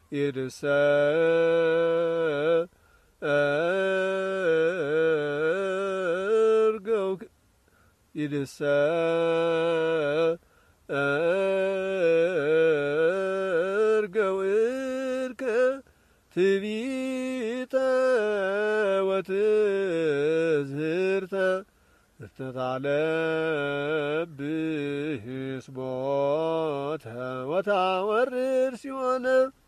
ይድሰርገው እርከ ትቢተ ወትዝህርተ እተታለብህ ስቦተ ወታወርድ ሲሆነ